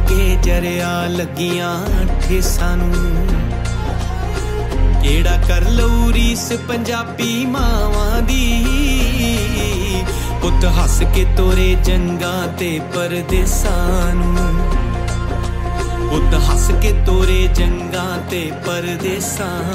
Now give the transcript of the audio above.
ਕੇ ਜਰਿਆ ਲੱਗੀਆਂ ਠੇਸਾਂ ਨੂੰ। ਕਿਹੜਾ ਕਰ ਲਊ ਰੀਸ ਪੰਜਾਬੀ ਮਾਵਾਂ ਦੀ, ਪੁੱਤ ਹੱਸ ਕੇ ਤੋਰੇ ਜੰਗਾਂ ਤੇ ਪਰਦੇਸਾਂ ਨੂੰ। ਪੁੱਤ ਹੱਸ ਕੇ ਤੋਰੇ ਜੰਗਾਂ ਤੇ ਪਰਦੇਸਾਂ